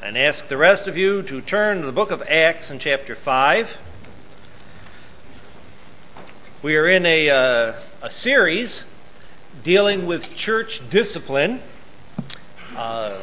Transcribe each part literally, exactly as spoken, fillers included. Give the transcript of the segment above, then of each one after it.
and ask the rest of you to turn to the book of Acts in chapter five. We are in a, uh, a series dealing with church discipline, uh,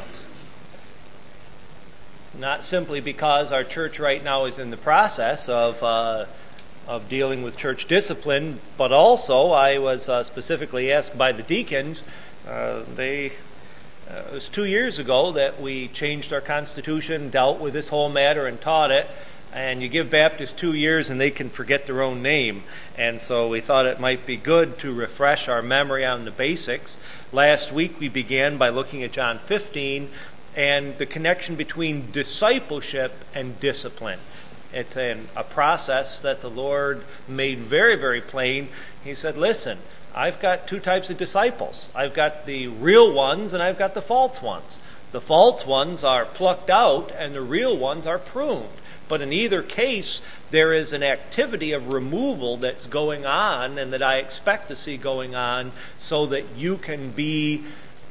not simply because our church right now is in the process of uh, of dealing with church discipline, but also I was uh, specifically asked by the deacons. Uh, they uh, it was two years ago that we changed our constitution, dealt with this whole matter, and taught it. And you give Baptists two years and they can forget their own name. And so we thought it might be good to refresh our memory on the basics. Last week we began by looking at John fifteen and the connection between discipleship and discipline. It's an, a process that the Lord made very, very plain. He said, listen, I've got two types of disciples. I've got the real ones and I've got the false ones. The false ones are plucked out and the real ones are pruned. But in either case, there is an activity of removal that's going on and that I expect to see going on so that you can be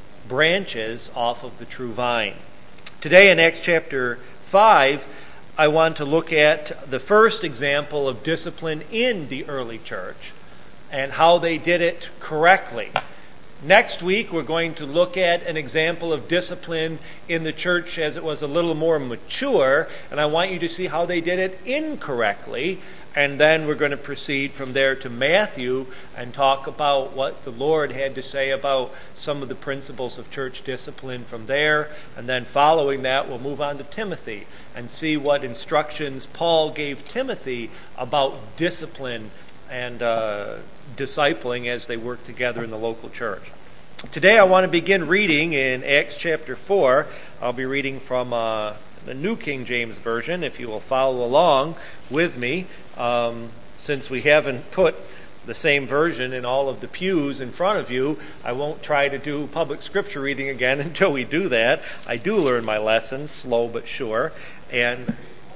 branches off of the true vine. Today in Acts chapter five, I want to look at the first example of discipline in the early church and how they did it correctly. Next week, we're going to look at an example of discipline in the church as it was a little more mature, and I want you to see how they did it incorrectly. And then we're going to proceed from there to Matthew and talk about what the Lord had to say about some of the principles of church discipline from there. And then following that, we'll move on to Timothy and see what instructions Paul gave Timothy about discipline and uh, discipling as they work together in the local church. Today I want to begin reading in Acts chapter four. I'll be reading from uh, the New King James Version, if you will follow along with me. Um, since we haven't put the same version in all of the pews in front of you, I won't try to do public scripture reading again until we do that. I do learn my lessons, slow but sure. And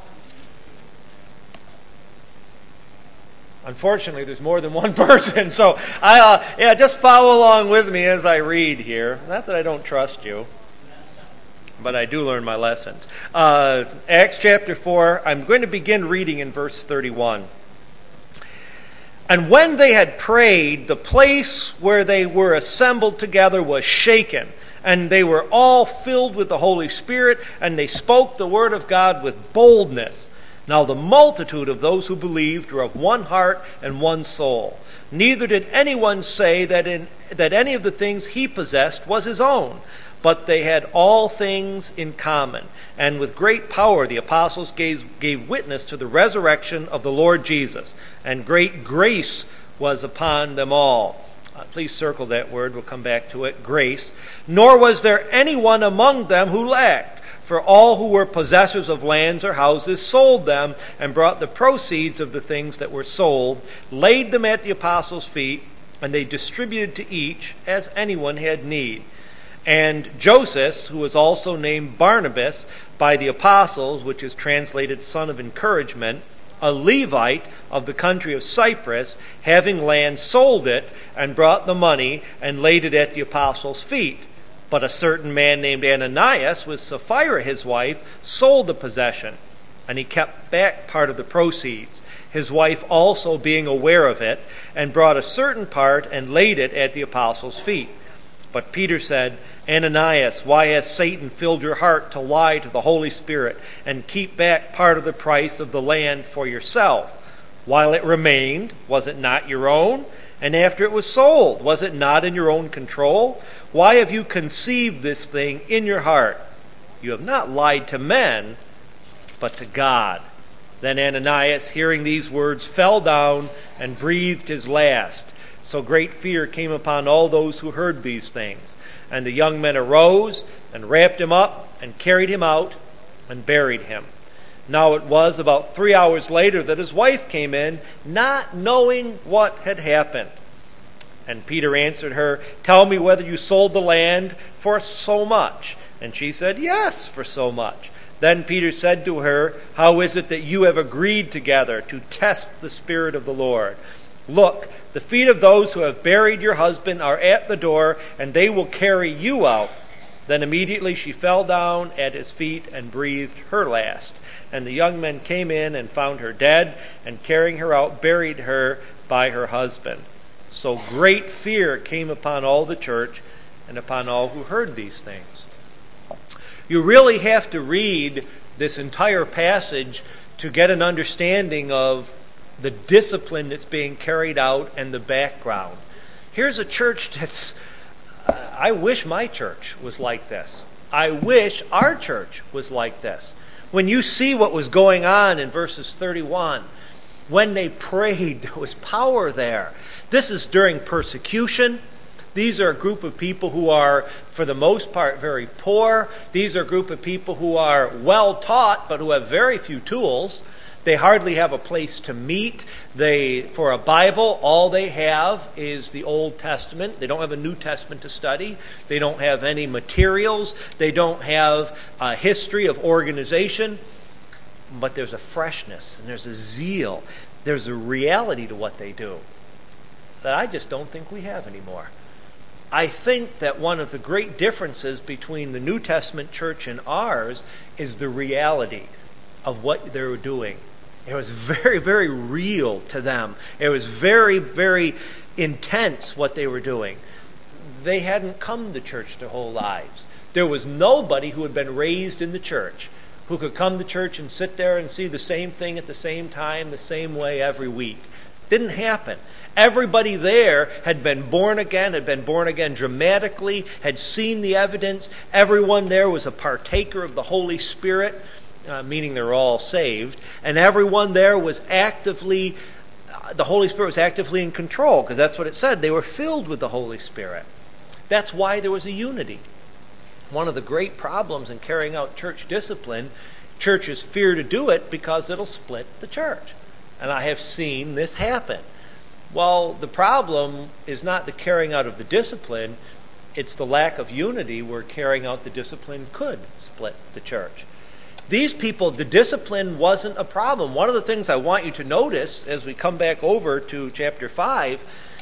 unfortunately, there's more than one person, so I uh, yeah, just follow along with me as I read here. Not that I don't trust you, but I do learn my lessons. Uh, Acts chapter four, I'm going to begin reading in verse thirty-one. And when they had prayed, the place where they were assembled together was shaken, and they were all filled with the Holy Spirit, and they spoke the word of God with boldness. Now the multitude of those who believed were of one heart and one soul. Neither did anyone say that in that any of the things he possessed was his own, but they had all things in common. And with great power the apostles gave, gave witness to the resurrection of the Lord Jesus, and great grace was upon them all. Uh, please circle that word, we'll come back to it, grace. Nor was there anyone among them who lacked. For all who were possessors of lands or houses sold them and brought the proceeds of the things that were sold, laid them at the apostles' feet, and they distributed to each as anyone had need. And Joseph, who was also named Barnabas by the apostles, which is translated son of encouragement, a Levite of the country of Cyprus, having land, sold it and brought the money and laid it at the apostles' feet. But a certain man named Ananias, with Sapphira his wife, sold the possession, and he kept back part of the proceeds, his wife also being aware of it, and brought a certain part and laid it at the apostles' feet. But Peter said, Ananias, why has Satan filled your heart to lie to the Holy Spirit and keep back part of the price of the land for yourself? While it remained, was it not your own? And after it was sold, was it not in your own control? Why have you conceived this thing in your heart? You have not lied to men, but to God. Then Ananias, hearing these words, fell down and breathed his last. So great fear came upon all those who heard these things. And the young men arose and wrapped him up and carried him out and buried him. Now it was about three hours later that his wife came in, not knowing what had happened. And Peter answered her, tell me whether you sold the land for so much. And she said, yes, for so much. Then Peter said to her, how is it that you have agreed together to test the Spirit of the Lord? Look, the feet of those who have buried your husband are at the door, and they will carry you out. Then immediately she fell down at his feet and breathed her last. And the young men came in and found her dead, and carrying her out, buried her by her husband. So great fear came upon all the church and upon all who heard these things. You really have to read this entire passage to get an understanding of the discipline that's being carried out and the background. Here's a church that's, uh, I wish my church was like this. I wish our church was like this. When you see what was going on in verses thirty-one, when they prayed, there was power there. This is during persecution. These are a group of people who are, for the most part, very poor. These are a group of people who are well taught, but who have very few tools. They hardly have a place to meet. They, for a Bible, all they have is the Old Testament. They don't have a New Testament to study. They don't have any materials. They don't have a history of organization. But there's a freshness and there's a zeal. There's a reality to what they do that I just don't think we have anymore. I think that one of the great differences between the New Testament church and ours is the reality of what they were doing. It was very, very real to them. It was very, very intense what they were doing. They hadn't come to church their whole lives. There was nobody who had been raised in the church who could come to church and sit there and see the same thing at the same time, the same way every week. Didn't happen. Everybody there had been born again, had been born again dramatically, had seen the evidence. Everyone there was a partaker of the Holy Spirit, uh, meaning they're all saved. And everyone there was actively, uh, the Holy Spirit was actively in control, because that's what it said. They were filled with the Holy Spirit. That's why there was a unity. One of the great problems in carrying out church discipline, churches fear to do it because it'll split the church. And I have seen this happen. Well, the problem is not the carrying out of the discipline, it's the lack of unity where carrying out the discipline could split the church. These people, the discipline wasn't a problem. One of the things I want you to notice as we come back over to chapter five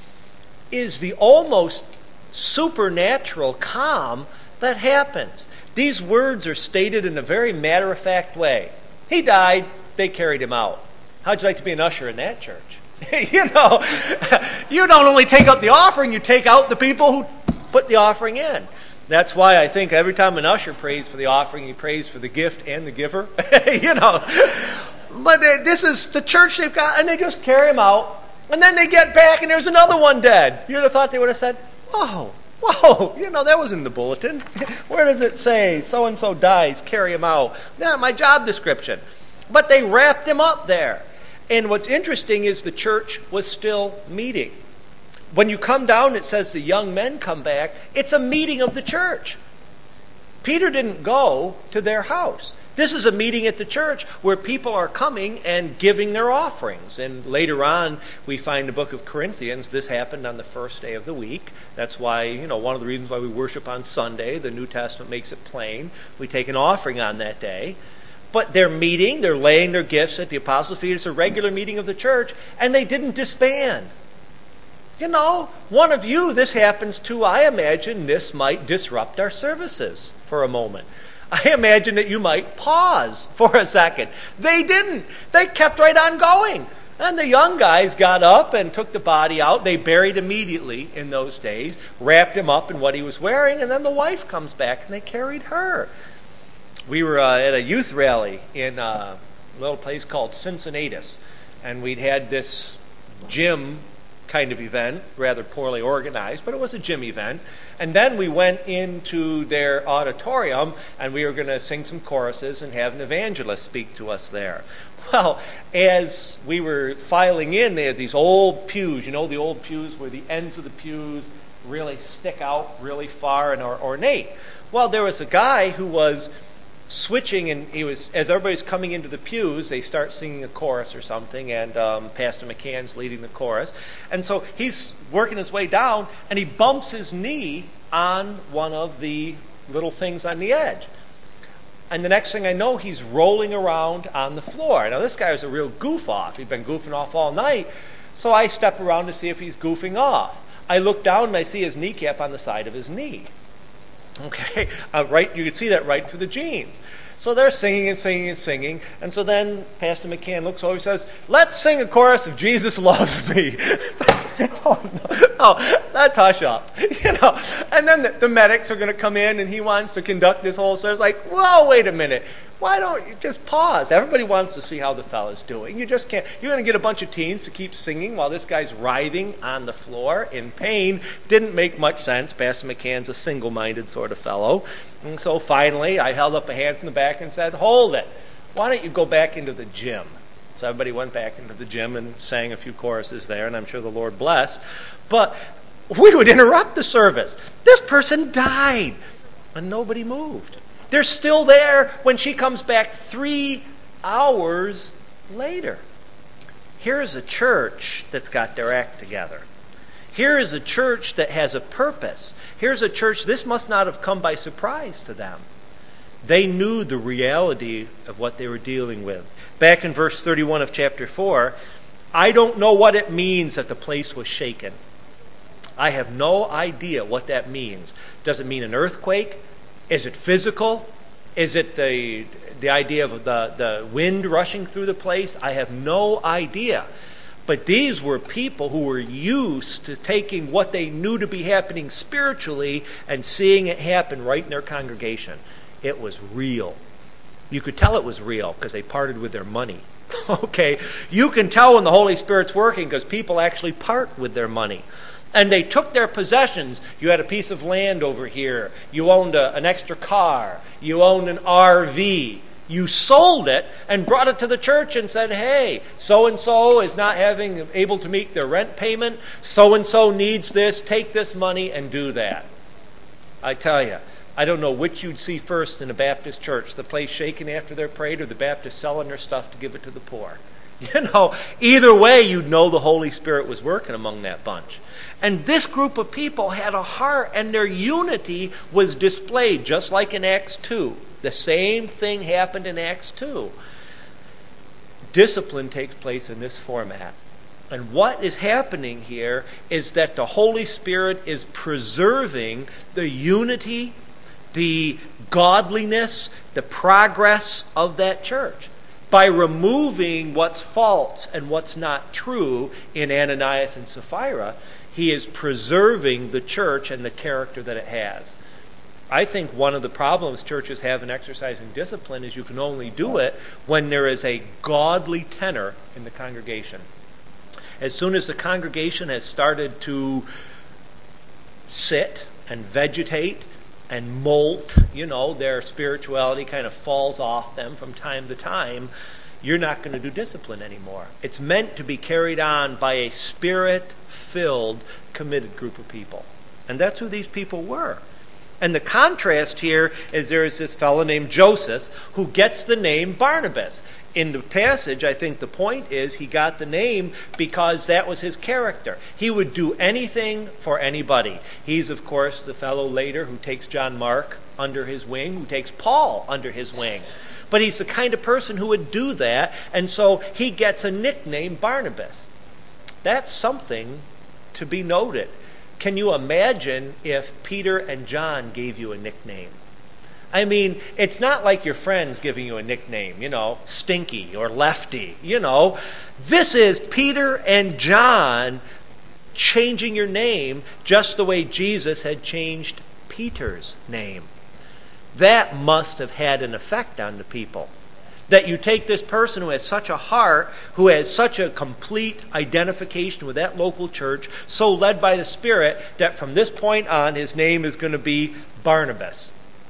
is the almost supernatural calm that happens. These words are stated in a very matter-of-fact way. He died, they carried him out. How'd you like to be an usher in that church? you know, you don't only take out the offering, you take out the people who put the offering in. That's why I think every time an usher prays for the offering, he prays for the gift and the giver. you know. But they, this is the church they've got, and they just carry him out, and then they get back, and there's another one dead. You'd have thought they would have said, whoa, whoa, you know, that was in the bulletin. Where does it say so-and-so dies, carry him out? Not my job description. But they wrapped him up there. And what's interesting is the church was still meeting. When you come down, it says the young men come back. It's a meeting of the church. Peter didn't go to their house. This is a meeting at the church where people are coming and giving their offerings. And later on, we find in the book of Corinthians, this happened on the first day of the week. That's why, you know, one of the reasons why we worship on Sunday, the New Testament makes it plain. We take an offering on that day. But they're meeting, they're laying their gifts at the apostles' feet. It's a regular meeting of the church, and they didn't disband. You know, one of you, this happens to, I imagine this might disrupt our services for a moment. I imagine that you might pause for a second. They didn't. They kept right on going. And the young guys got up and took the body out. They buried immediately in those days, wrapped him up in what he was wearing, and then the wife comes back and they carried her. We were uh, at a youth rally in a little place called Cincinnatus, and we'd had this gym kind of event, rather poorly organized, but it was a gym event. And then we went into their auditorium, and we were going to sing some choruses and have an evangelist speak to us there. Well, as we were filing in, they had these old pews, you know, the old pews where the ends of the pews really stick out really far and are ornate. Well, there was a guy who was switching, and he was, as everybody's coming into the pews, they start singing a chorus or something, and um, Pastor McCann's leading the chorus. And so he's working his way down, and he bumps his knee on one of the little things on the edge. And the next thing I know, he's rolling around on the floor. Now, this guy was a real goof-off. He'd been goofing off all night. So I step around to see if he's goofing off. I look down, and I see his kneecap on the side of his knee. Okay, uh, right. You can see that right through the genes. So they're singing and singing and singing, and so then Pastor McCann looks over and says, "Let's sing a chorus of Jesus Loves Me." oh, no. oh, that's hush up, you know. And then the, the medics are going to come in, and he wants to conduct this whole service. Like, whoa, wait a minute. Why don't you just pause? Everybody wants to see how the fella's doing. You just can't. You're going to get a bunch of teens to keep singing while this guy's writhing on the floor in pain. Didn't make much sense. Pastor McCann's a single-minded sort of fellow. And so finally, I held up a hand from the back and said, "Hold it. Why don't you go back into the gym?" So everybody went back into the gym and sang a few choruses there, and I'm sure the Lord blessed. But we would interrupt the service. This person died, and nobody moved. They're still there when she comes back three hours later. Here's a church that's got their act together. Here is a church that has a purpose. Here's a church, this must not have come by surprise to them. They knew the reality of what they were dealing with. Back in verse thirty-one of chapter four, I don't know what it means that the place was shaken. I have no idea what that means. Does it mean an earthquake? Is it physical? Is it the the idea of the, the wind rushing through the place? I have no idea. But these were people who were used to taking what they knew to be happening spiritually and seeing it happen right in their congregation. It was real. You could tell it was real because they parted with their money. Okay? You can tell when the Holy Spirit's working because people actually part with their money. And they took their possessions. You had a piece of land over here. You owned a, an extra car. You owned an R V. You sold it and brought it to the church and said, hey, so-and-so is not having able to meet their rent payment. So-and-so needs this. Take this money and do that. I tell you, I don't know which you'd see first in a Baptist church, the place shaking after they're prayed or the Baptists selling their stuff to give it to the poor. You know, either way, you'd know the Holy Spirit was working among that bunch. And this group of people had a heart, and their unity was displayed, just like in Acts two. The same thing happened in Acts two. Discipline takes place in this format. And what is happening here is that the Holy Spirit is preserving the unity, the godliness, the progress of that church by removing what's false and what's not true in Ananias and Sapphira. He is preserving the church and the character that it has. I think one of the problems churches have in exercising discipline is you can only do it when there is a godly tenor in the congregation. As soon as the congregation has started to sit and vegetate and molt, you know, their spirituality kind of falls off them from time to time, you're not going to do discipline anymore. It's meant to be carried on by a spirit-filled, committed group of people. And that's who these people were. And the contrast here is there is this fellow named Joseph who gets the name Barnabas. In the passage, I think the point is he got the name because that was his character. He would do anything for anybody. He's, of course, the fellow later who takes John Mark under his wing, who takes Paul under his wing. But he's the kind of person who would do that, and so he gets a nickname, Barnabas. That's something to be noted. Can you imagine if Peter and John gave you a nickname? I mean, it's not like your friends giving you a nickname, you know, Stinky or Lefty, you know. This is Peter and John changing your name just the way Jesus had changed Peter's name. That must have had an effect on the people. That you take this person who has such a heart, who has such a complete identification with that local church, so led by the Spirit, that from this point on his name is going to be Barnabas.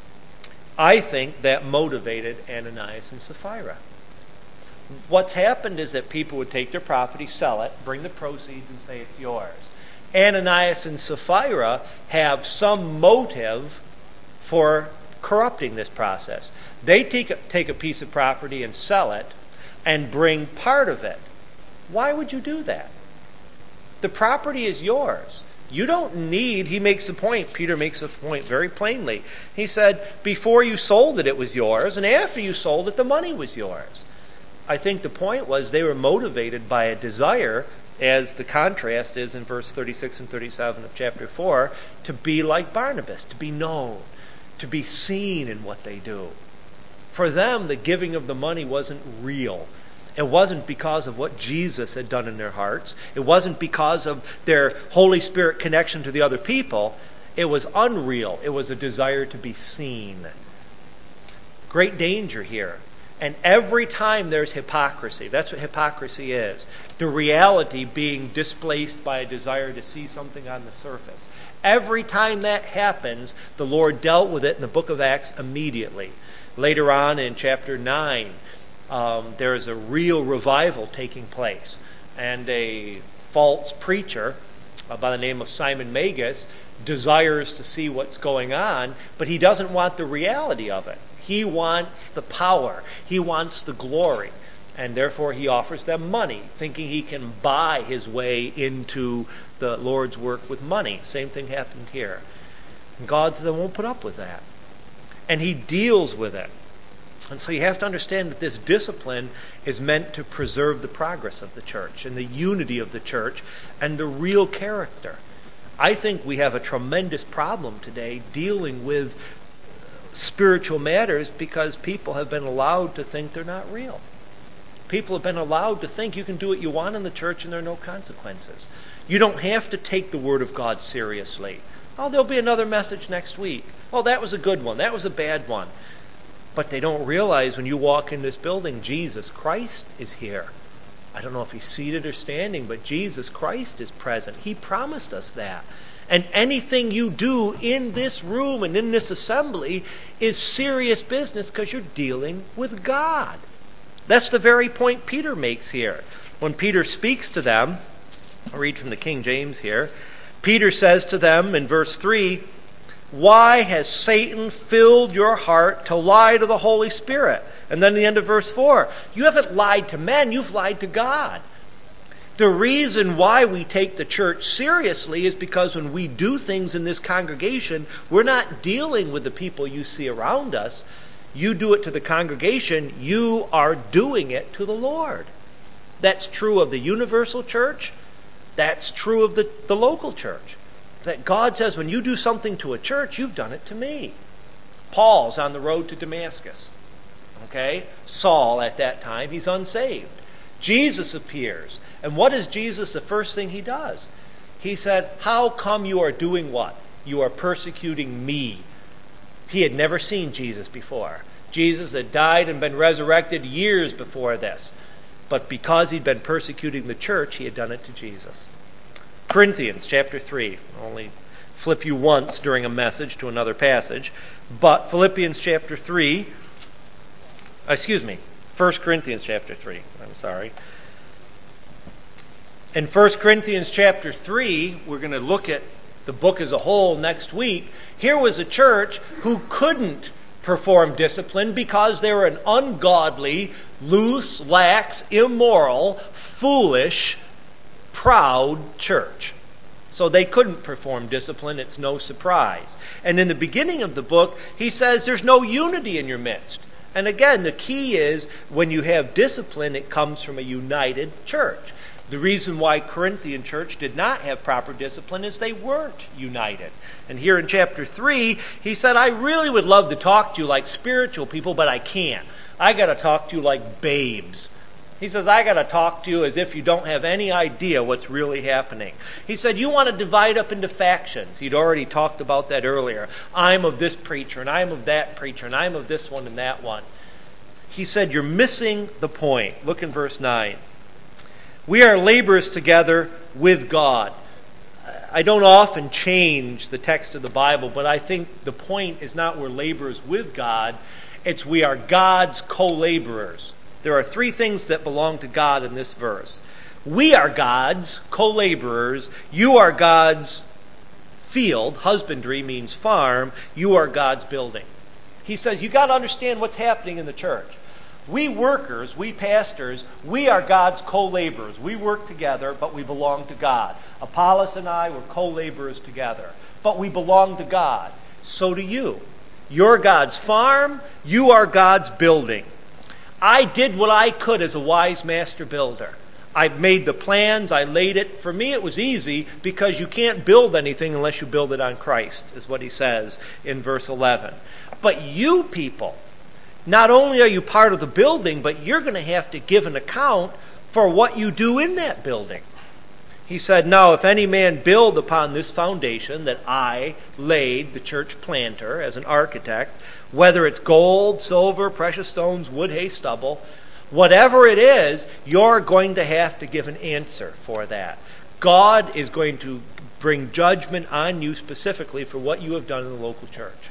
I think that motivated Ananias and Sapphira. What's happened is that people would take their property, sell it, bring the proceeds, and say it's yours. Ananias and Sapphira have some motive for corrupting this process. They take a, take a piece of property and sell it and bring part of it. Why would you do that? The property is yours. You don't need, he makes the point, Peter makes the point very plainly. He said, before you sold it, it was yours, and after you sold it, the money was yours. I think the point was they were motivated by a desire, as the contrast is in verse thirty-six and thirty-seven of chapter four, to be like Barnabas, to be known, to be seen in what they do. For them, the giving of the money wasn't real. It wasn't because of what Jesus had done in their hearts. It wasn't because of their Holy Spirit connection to the other people. It was unreal. It was a desire to be seen. Great danger here. And every time there's hypocrisy, that's what hypocrisy is. The reality being displaced by a desire to see something on the surface. Every time that happens, the Lord dealt with it in the book of Acts immediately. Later on in chapter nine, um, there is a real revival taking place. And a false preacher uh, by the name of Simon Magus desires to see what's going on, but he doesn't want the reality of it. He wants the power. He wants the glory. And therefore he offers them money, thinking he can buy his way into the Lord's work with money. Same thing happened here. And God says, I won't put up with that. And he deals with it. And so you have to understand that this discipline is meant to preserve the progress of the church and the unity of the church and the real character. I think we have a tremendous problem today dealing with spiritual matters because people have been allowed to think they're not real. People have been allowed to think you can do what you want in the church and there are no consequences. You don't have to take the Word of God seriously. Oh, there'll be another message next week. Oh, that was a good one. That was a bad one. But they don't realize when you walk in this building, Jesus Christ is here. I don't know if he's seated or standing, but Jesus Christ is present. He promised us that. And anything you do in this room and in this assembly is serious business because you're dealing with God. That's the very point Peter makes here. When Peter speaks to them, I'll read from the King James here. Peter says to them in verse three, why has Satan filled your heart to lie to the Holy Spirit? And then the end of verse four, you haven't lied to men, you've lied to God. The reason why we take the church seriously is because when we do things in this congregation, we're not dealing with the people you see around us. You do it to the congregation, you are doing it to the Lord. That's true of the universal church. That's true of the, the local church. That God says when you do something to a church, you've done it to me. Paul's on the road to Damascus. Okay? Saul at that time, he's unsaved. Jesus appears. And what is Jesus the first thing he does? He said, how come you are doing what? You are persecuting me. He had never seen Jesus before. Jesus had died and been resurrected years before this. But because he'd been persecuting the church, he had done it to Jesus. Corinthians chapter three. I'll only flip you once during a message to another passage. But Philippians chapter three, excuse me, First Corinthians chapter three. I'm sorry. In First Corinthians chapter three, we're going to look at the book as a whole next week. Here was a church who couldn't perform discipline because they were an ungodly, loose, lax, immoral, foolish, proud church. So they couldn't perform discipline. It's no surprise. And in the beginning of the book, he says there's no unity in your midst. And again, the key is when you have discipline, it comes from a united church. The reason why Corinthian church did not have proper discipline is they weren't united. And here in chapter three, he said, I really would love to talk to you like spiritual people, but I can't. I got to talk to you like babes. He says, I got to talk to you as if you don't have any idea what's really happening. He said, you want to divide up into factions. He'd already talked about that earlier. I'm of this preacher, and I'm of that preacher, and I'm of this one and that one. He said, you're missing the point. Look in verse nine. We are laborers together with God. I don't often change the text of the Bible, but I think the point is not we're laborers with God. It's we are God's co-laborers. There are three things that belong to God in this verse. We are God's co-laborers. You are God's field. Husbandry means farm. You are God's building. He says, you got to understand what's happening in the church. We workers, we pastors, we are God's co-laborers. We work together, but we belong to God. Apollos and I were co-laborers together, but we belong to God. So do you. You're God's farm. You are God's building. I did what I could as a wise master builder. I made the plans, I laid it. For me, it was easy because you can't build anything unless you build it on Christ, is what he says in verse eleven. But you people, not only are you part of the building, but you're going to have to give an account for what you do in that building. He said, now, if any man build upon this foundation that I laid, the church planter, as an architect, whether it's gold, silver, precious stones, wood, hay, stubble, whatever it is, you're going to have to give an answer for that. God is going to bring judgment on you specifically for what you have done in the local church.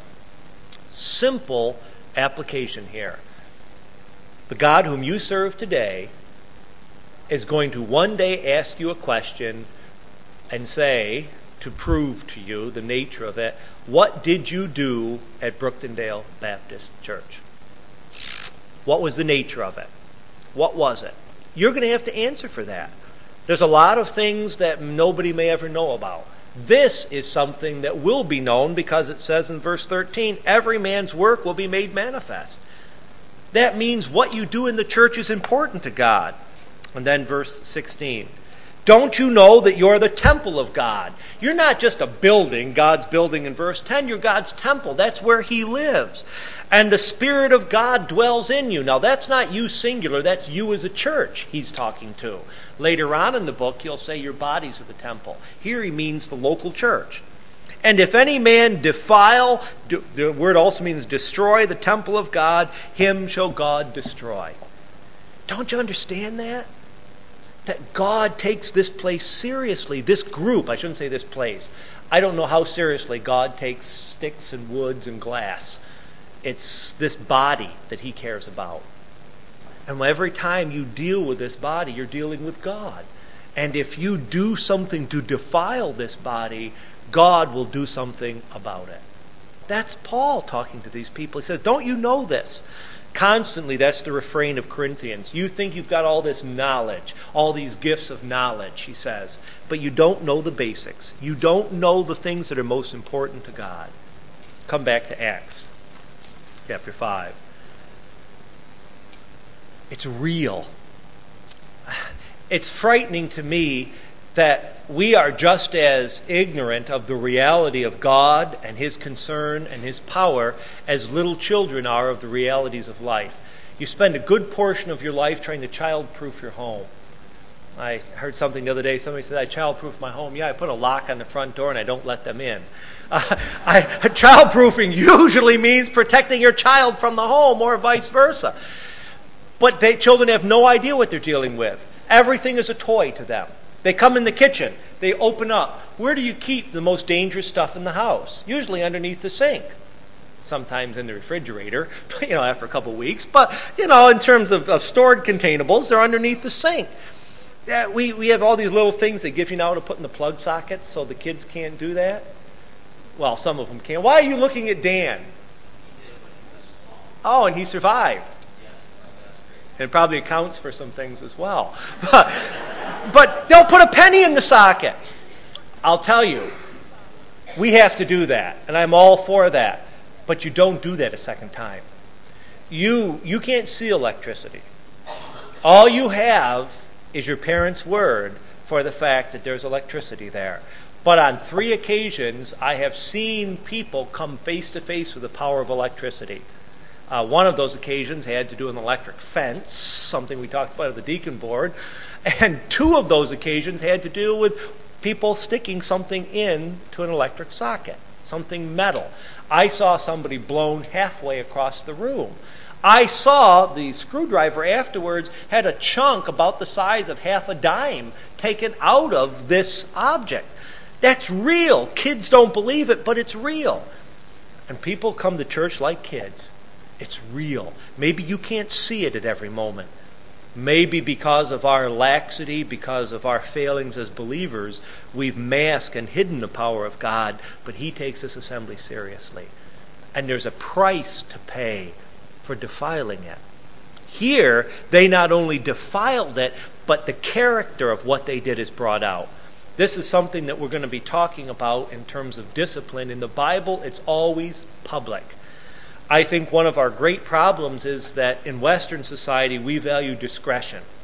Simple application here. The God whom you serve today is going to one day ask you a question and say, to prove to you the nature of it, what did you do at Brooktondale Baptist Church? What was the nature of it? What was it? You're going to have to answer for that. There's a lot of things that nobody may ever know about. This is something that will be known because it says in verse thirteen, every man's work will be made manifest. That means what you do in the church is important to God. And then verse sixteen, don't you know that you're the temple of God? You're not just a building, God's building in verse ten. You're God's temple. That's where he lives. And the Spirit of God dwells in you. Now, that's not you singular. That's you as a church he's talking to. Later on in the book, he'll say your bodies are the temple. Here he means the local church. And if any man defile, the word also means destroy the temple of God, him shall God destroy. Don't you understand that? That God takes this place seriously. This group, I shouldn't say this place. I don't know how seriously God takes sticks and woods and glass. It's this body that he cares about. And every time you deal with this body, you're dealing with God. And if you do something to defile this body, God will do something about it. That's Paul talking to these people. He says, don't you know this? Constantly, that's the refrain of Corinthians. You think you've got all this knowledge, all these gifts of knowledge, he says, but you don't know the basics. You don't know the things that are most important to God. Come back to Acts chapter five. It's real. It's frightening to me that we are just as ignorant of the reality of God and his concern and his power as little children are of the realities of life. You spend a good portion of your life trying to child-proof your home. I heard something the other day. Somebody said, I child-proof my home. Yeah, I put a lock on the front door and I don't let them in. Uh, I, child-proofing usually means protecting your child from the home or vice versa. But they, children have no idea what they're dealing with. Everything is a toy to them. They come in the kitchen. They open up. Where do you keep the most dangerous stuff in the house? Usually underneath the sink. Sometimes in the refrigerator, you know, after a couple of weeks. But, you know, in terms of, of stored containables, they're underneath the sink. Yeah, we, we have all these little things they give you now to put in the plug sockets so the kids can't do that. Well, some of them can. Why are you looking at Dan? Oh, and he survived. It probably accounts for some things as well. But, but they'll put a penny in the socket. I'll tell you, we have to do that, and I'm all for that. But you don't do that a second time. You, you can't see electricity. All you have is your parents' word for the fact that there's electricity there. But on three occasions, I have seen people come face to face with the power of electricity. Uh, one of those occasions had to do with an electric fence, something we talked about at the deacon board. And two of those occasions had to do with people sticking something in to an electric socket, something metal. I saw somebody blown halfway across the room. I saw the screwdriver afterwards had a chunk about the size of half a dime taken out of this object. That's real. Kids don't believe it, but it's real. And people come to church like kids. It's real. Maybe you can't see it at every moment. Maybe because of our laxity, because of our failings as believers, we've masked and hidden the power of God, but he takes this assembly seriously. And there's a price to pay for defiling it. Here, they not only defiled it, but the character of what they did is brought out. This is something that we're going to be talking about in terms of discipline. In the Bible, it's always public. I think one of our great problems is that in Western society, we value discretion.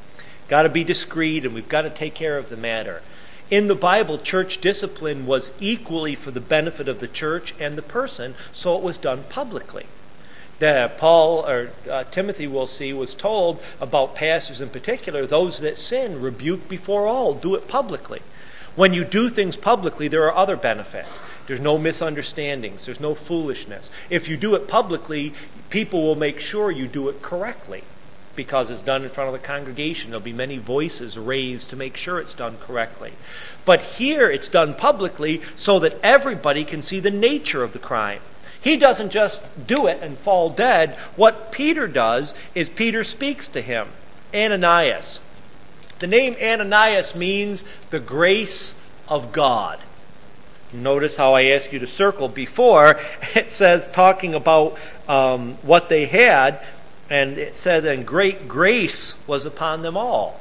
Got to be discreet, and we've got to take care of the matter. In the Bible, church discipline was equally for the benefit of the church and the person, so it was done publicly. That Paul, or uh, Timothy will see, was told about pastors in particular, those that sin, rebuke before all, do it publicly. When you do things publicly, there are other benefits. There's no misunderstandings. There's no foolishness. If you do it publicly, people will make sure you do it correctly because it's done in front of the congregation. There'll be many voices raised to make sure it's done correctly. But here it's done publicly so that everybody can see the nature of the crime. He doesn't just do it and fall dead. What Peter does is Peter speaks to him, Ananias. The name Ananias means the grace of God. Notice how I asked you to circle before. It says, talking about um, what they had, and it said, and great grace was upon them all.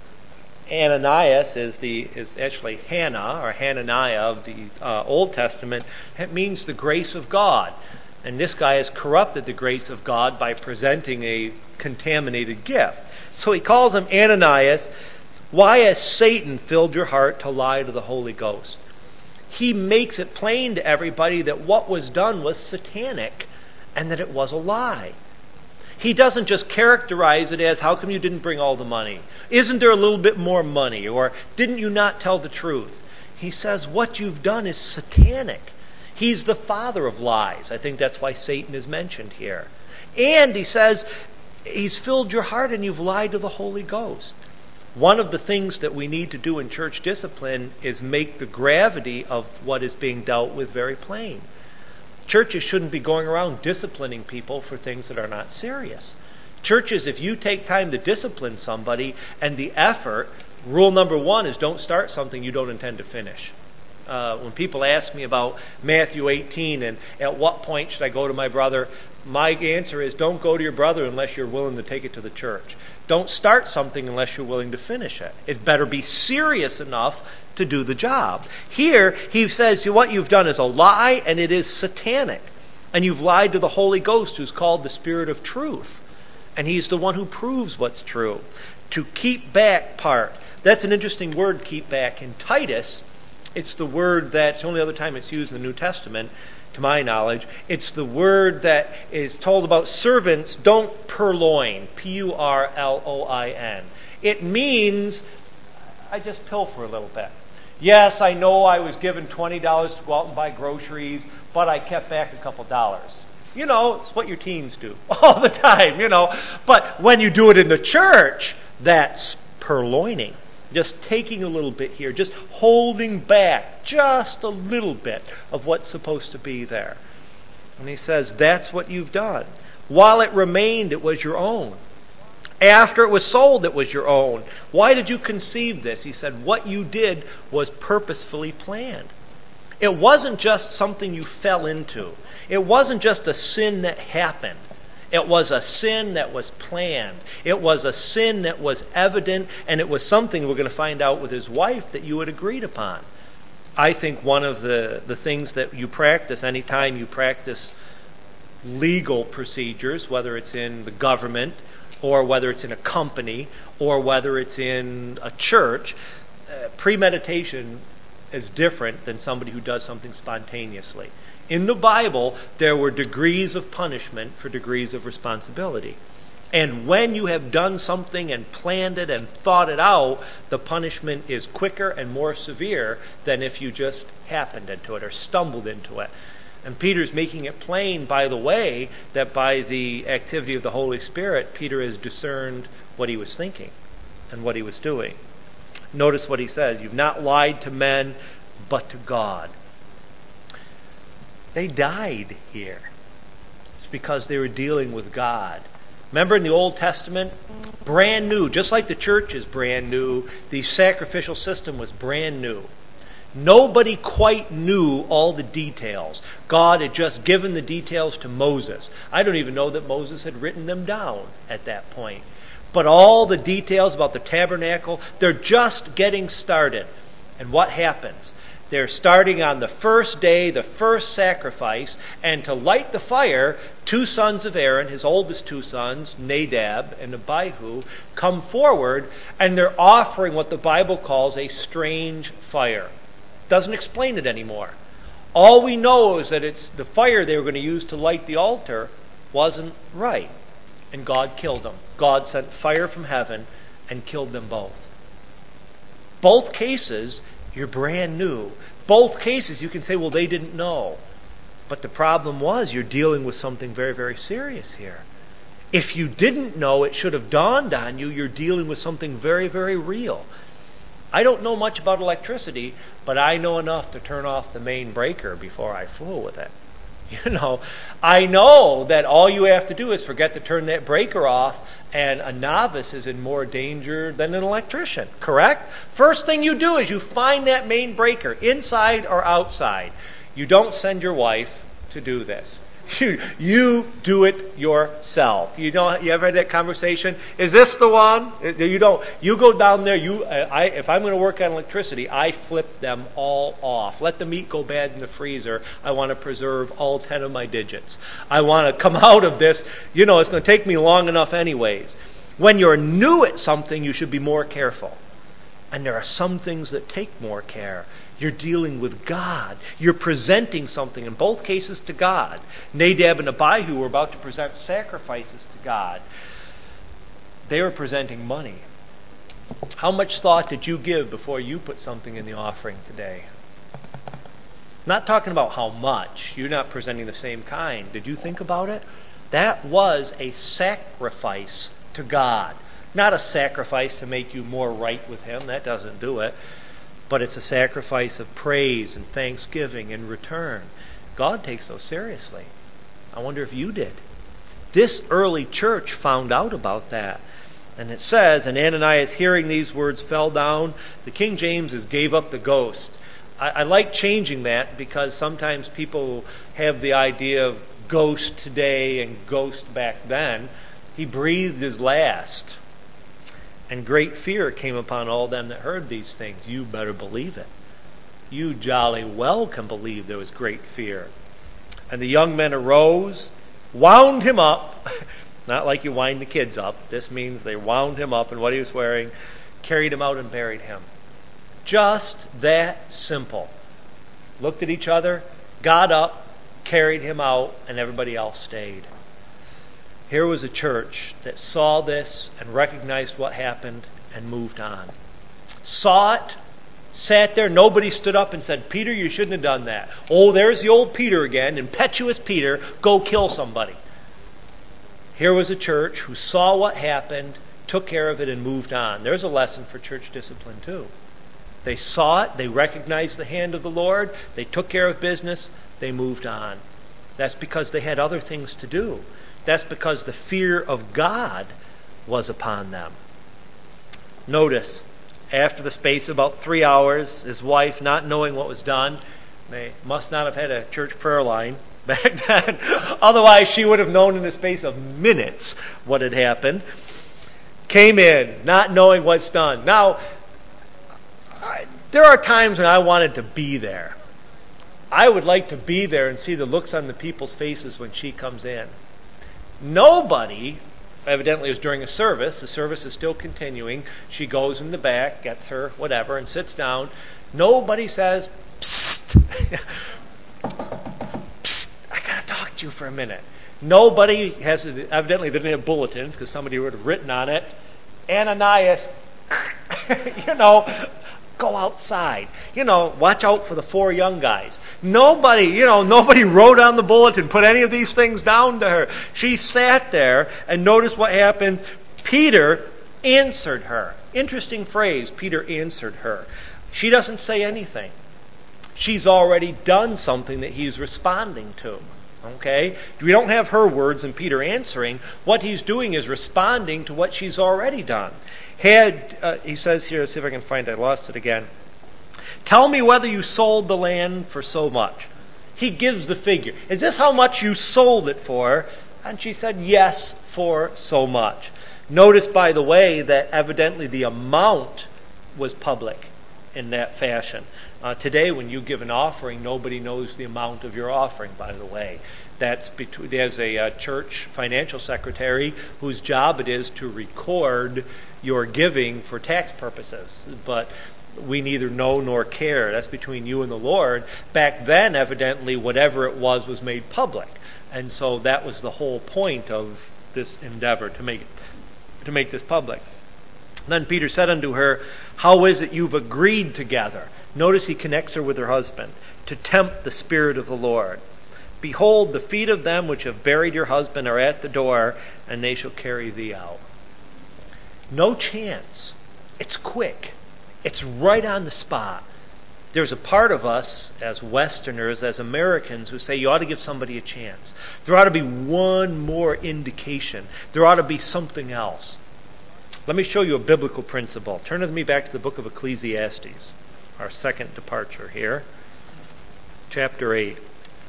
Ananias is the is actually Hannah, or Hananiah of the uh, Old Testament. It means the grace of God. And this guy has corrupted the grace of God by presenting a contaminated gift. So he calls him Ananias. Why has Satan filled your heart to lie to the Holy Ghost? He makes it plain to everybody that what was done was satanic and that it was a lie. He doesn't just characterize it as, how come you didn't bring all the money? Isn't there a little bit more money? Or didn't you not tell the truth? He says what you've done is satanic. He's the father of lies. I think that's why Satan is mentioned here. And he says, he's filled your heart and you've lied to the Holy Ghost. One of the things that we need to do in church discipline is make the gravity of what is being dealt with very plain. Churches shouldn't be going around disciplining people for things that are not serious. Churches, if you take time to discipline somebody and the effort, rule number one is don't start something you don't intend to finish. Uh, when people ask me about Matthew eighteen and at what point should I go to my brother, my answer is don't go to your brother unless you're willing to take it to the church. Don't start something unless you're willing to finish it. It better be serious enough to do the job. Here, he says what you've done is a lie and it is satanic. And you've lied to the Holy Ghost, who's called the Spirit of Truth. And he's the one who proves what's true. To keep back part. That's an interesting word, keep back. In Titus, it's the word that's the only other time it's used in the New Testament, to my knowledge. It's the word that is told about servants don't purloin, P U R L O I N. It means, I just pilfer a little bit. Yes, I know I was given twenty dollars to go out and buy groceries, but I kept back a couple dollars. You know, it's what your teens do all the time, you know. But when you do it in the church, that's purloining. Just taking a little bit here, just holding back just a little bit of what's supposed to be there. And he says, that's what you've done. While it remained, it was your own. After it was sold, it was your own. Why did you conceive this? He said, what you did was purposefully planned. It wasn't just something you fell into. It wasn't just a sin that happened. It was a sin that was planned. It was a sin that was evident, and it was something we're going to find out with his wife that you had agreed upon. I think one of the, the things that you practice anytime you practice legal procedures, whether it's in the government or whether it's in a company or whether it's in a church, uh, premeditation is different than somebody who does something spontaneously. In the Bible, there were degrees of punishment for degrees of responsibility. And when you have done something and planned it and thought it out, the punishment is quicker and more severe than if you just happened into it or stumbled into it. And Peter's making it plain, by the way, that by the activity of the Holy Spirit, Peter has discerned what he was thinking and what he was doing. Notice what he says, you've not lied to men, but to God. They died here. It's because they were dealing with God. Remember in the Old Testament, brand new, just like the church is brand new, the sacrificial system was brand new. Nobody quite knew all the details. God had just given the details to Moses. I don't even know that Moses had written them down at that point. But all the details about the tabernacle, they're just getting started. And what happens? They're starting on the first day, the first sacrifice, and to light the fire, two sons of Aaron, his oldest two sons, Nadab and Abihu, come forward, and they're offering what the Bible calls a strange fire. Doesn't explain it anymore. All we know is that it's the fire they were going to use to light the altar wasn't right, and God killed them. God sent fire from heaven and killed them both. Both cases, you're brand new. Both cases, you can say, well, they didn't know. But the problem was you're dealing with something very, very serious here. If you didn't know, it should have dawned on you you're dealing with something very, very real. I don't know much about electricity, but I know enough to turn off the main breaker before I fool with it. You know, I know that all you have to do is forget to turn that breaker off, and a novice is in more danger than an electrician, correct? First thing you do is you find that main breaker, inside or outside. You don't send your wife to do this. You, you do it yourself. You know, you ever had that conversation? Is this the one? You don't. You go down there. You, I, if I'm going to work on electricity, I flip them all off. Let the meat go bad in the freezer. I want to preserve all ten of my digits. I want to come out of this. You know, it's going to take me long enough anyways. When you're new at something, you should be more careful. And there are some things that take more care. You're dealing with God. You're presenting something, in both cases, to God. Nadab and Abihu were about to present sacrifices to God. They were presenting money. How much thought did you give before you put something in the offering today? Not talking about how much. You're not presenting the same kind. Did you think about it? That was a sacrifice to God. Not a sacrifice to make you more right with Him. That doesn't do it. But it's a sacrifice of praise and thanksgiving in return. God takes those seriously. I wonder if you did. This early church found out about that. And it says, and Ananias, hearing these words, fell down. The King James is gave up the ghost. I, I like changing that because sometimes people have the idea of ghost today and ghost back then. He breathed his last. And great fear came upon all them that heard these things. You better believe it. You jolly well can believe there was great fear. And the young men arose, wound him up. Not like you wind the kids up. This means they wound him up in what he was wearing, carried him out and buried him. Just that simple. Looked at each other, got up, carried him out, and everybody else stayed. Here was a church that saw this and recognized what happened and moved on. Saw it, sat there, nobody stood up and said, Peter, you shouldn't have done that. Oh, there's the old Peter again, impetuous Peter, go kill somebody. Here was a church who saw what happened, took care of it, and moved on. There's a lesson for church discipline too. They saw it, they recognized the hand of the Lord, they took care of business, they moved on. That's because they had other things to do. That's because the fear of God was upon them. Notice, after the space of about three hours, his wife, not knowing what was done, they must not have had a church prayer line back then. Otherwise, she would have known in the space of minutes what had happened. Came in, not knowing what's done. Now, I, there are times when I wanted to be there. I would like to be there and see the looks on the people's faces when she comes in. Nobody, evidently it was during a service, the service is still continuing, she goes in the back, gets her whatever, and sits down. Nobody says, psst, psst, I gotta talk to you for a minute. Nobody has, evidently they didn't have bulletins because somebody would have written on it, Ananias, you know, go outside. You know, watch out for the four young guys. Nobody, you know, nobody wrote on the bulletin, put any of these things down to her. She sat there and noticed what happens. Peter answered her. Interesting phrase, Peter answered her. She doesn't say anything. She's already done something that he's responding to. Okay? We don't have her words and Peter answering. What he's doing is responding to what she's already done. Had, uh, he says here, let's see if I can find it, I lost it again. Tell me whether you sold the land for so much. He gives the figure. Is this how much you sold it for? And she said, yes, for so much. Notice, by the way, that evidently the amount was public in that fashion. Uh, today, when you give an offering, nobody knows the amount of your offering, by the way. That's between, there's a uh, church financial secretary whose job it is to record your giving for tax purposes. But we neither know nor care. That's between you and the Lord. Back then, evidently, whatever it was was made public. And so that was the whole point of this endeavor, to make, to make this public. Then Peter said unto her, how is it you've agreed together? Notice he connects her with her husband, to tempt the Spirit of the Lord. Behold, the feet of them which have buried your husband are at the door, and they shall carry thee out. No chance. It's quick. It's right on the spot. There's a part of us as Westerners, as Americans, who say you ought to give somebody a chance. There ought to be one more indication. There ought to be something else. Let me show you a biblical principle. Turn with me back to the book of Ecclesiastes, our second departure here. Chapter eight.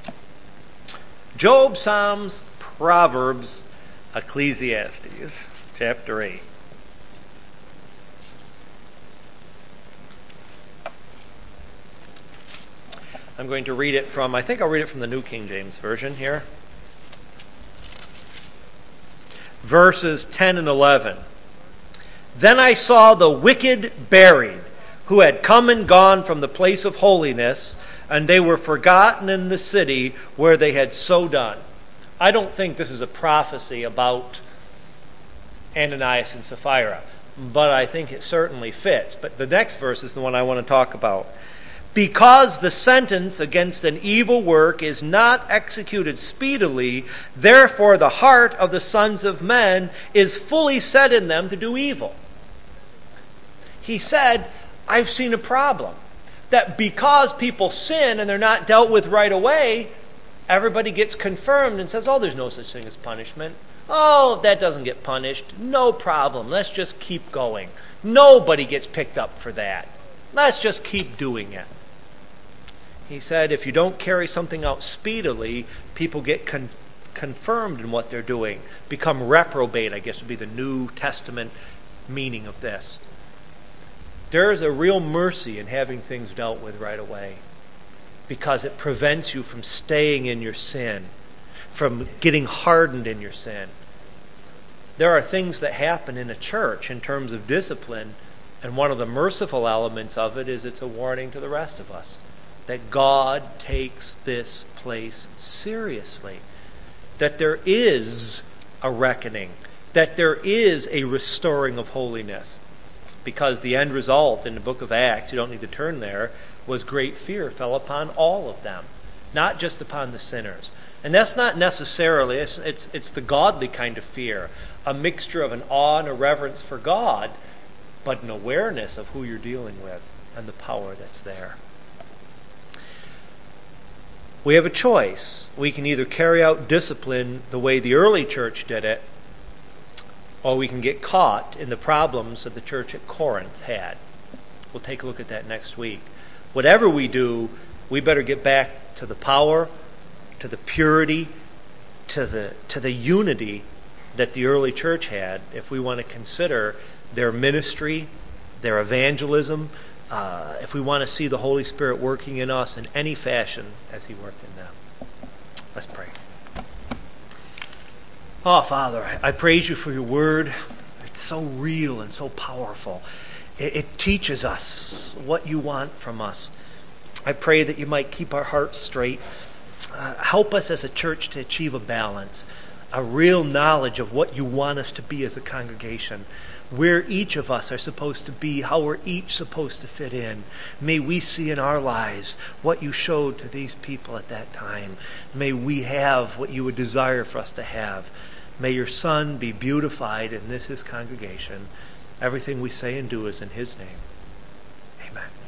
Job, Psalms, Proverbs, Ecclesiastes, chapter eight. I'm going to read it from, I think I'll read it from the New King James Version here. Verses ten and eleven. Then I saw the wicked buried, who had come and gone from the place of holiness, and they were forgotten in the city where they had so done. I don't think this is a prophecy about Ananias and Sapphira, but I think it certainly fits. But the next verse is the one I want to talk about. Because the sentence against an evil work is not executed speedily, therefore the heart of the sons of men is fully set in them to do evil. He said, I've seen a problem. That because people sin and they're not dealt with right away, everybody gets confirmed and says, oh, there's no such thing as punishment. Oh, that doesn't get punished. No problem. Let's just keep going. Nobody gets picked up for that. Let's just keep doing it. He said, if you don't carry something out speedily, people get con- confirmed in what they're doing, become reprobate, I guess would be the New Testament meaning of this. There is a real mercy in having things dealt with right away, because it prevents you from staying in your sin, from getting hardened in your sin. There are things that happen in a church in terms of discipline, and one of the merciful elements of it is it's a warning to the rest of us that God takes this place seriously, that there is a reckoning, that there is a restoring of holiness. Because the end result in the book of Acts, you don't need to turn there, was great fear fell upon all of them, not just upon the sinners. And that's not necessarily, it's, it's, it's the godly kind of fear, a mixture of an awe and a reverence for God, but an awareness of who you're dealing with and the power that's there. We have a choice. We can either carry out discipline the way the early church did it, or we can get caught in the problems that the church at Corinth had. We'll take a look at that next week. Whatever we do, we better get back to the power, to the purity, to the to the unity that the early church had if we want to consider their ministry, their evangelism, uh, if we want to see the Holy Spirit working in us in any fashion as he worked in them. Let's pray. Oh, Father, I praise you for your word. It's so real and so powerful. It, it teaches us what you want from us. I pray that you might keep our hearts straight. Uh, help us as a church to achieve a balance, a real knowledge of what you want us to be as a congregation, where each of us are supposed to be, how we're each supposed to fit in. May we see in our lives what you showed to these people at that time. May we have what you would desire for us to have. May your Son be beautified in this his congregation. Everything we say and do is in his name. Amen.